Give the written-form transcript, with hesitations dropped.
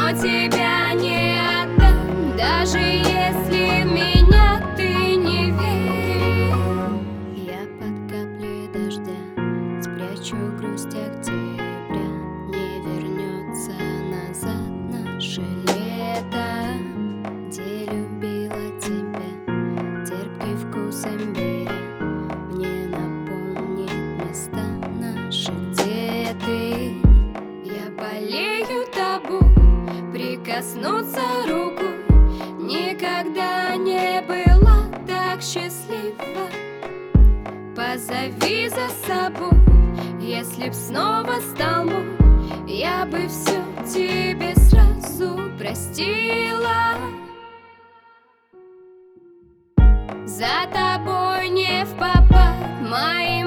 но тебя не отдам, даже если в меня ты не веришь. Я под каплей дождя спрячу грусть октября. Не вернется назад наше лето, где любила тебя терпкий вкус имбиря. Мне напомнит места наши, где ты. Я болею тобой, прикоснуться руку. Никогда не была так счастлива. Позови за собой, если б снова стал мой, я бы все тебе сразу простила. За тобой не в попад, мои